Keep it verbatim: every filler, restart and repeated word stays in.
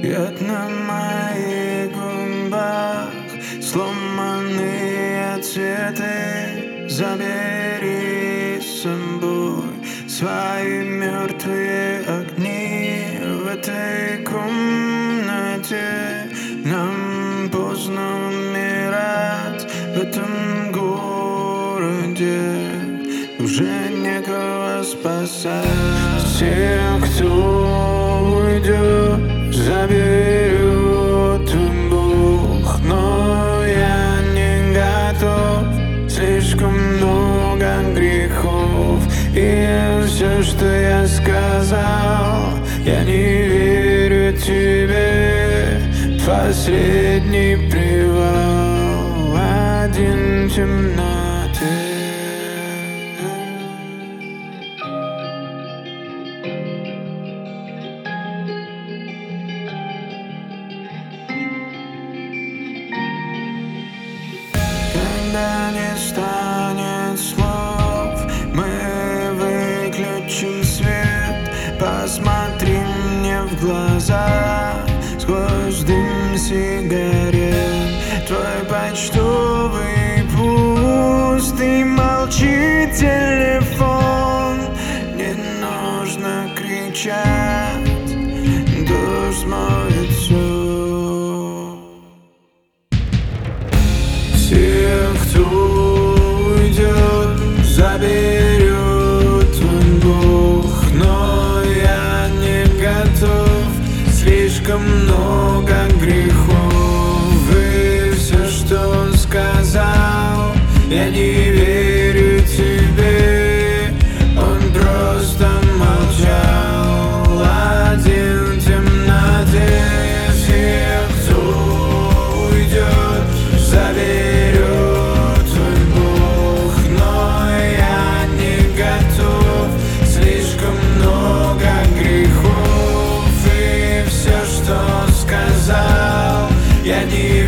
Яд на моих губах, сломанные цветы. Забери с собой свои мертвые огни. В этой комнате нам поздно умирать. В этом городе уже некого спасать. Тех, кто уйдет, заберет Бог, но я не готов. Слишком много грехов, и все, что я сказал, я не верю тебе. Последний привал, один в темноте. Когда не станет слов, мы выключим свет. Посмотри мне в глаза сквозь дым сигарет. Твой почтовый пуст и молчит телефон. Не нужно кричать, дождь смоет все. Тех, кто уйдет, заберет твой Бог, но я не готов. Слишком много грехов, и все, что он сказал, я не верю тебе. Он просто молчал, один в темноте. Тех, кто уйдет, заберет твой Бог, но я не готов. Слишком много грехов, и все, что он сказал, я не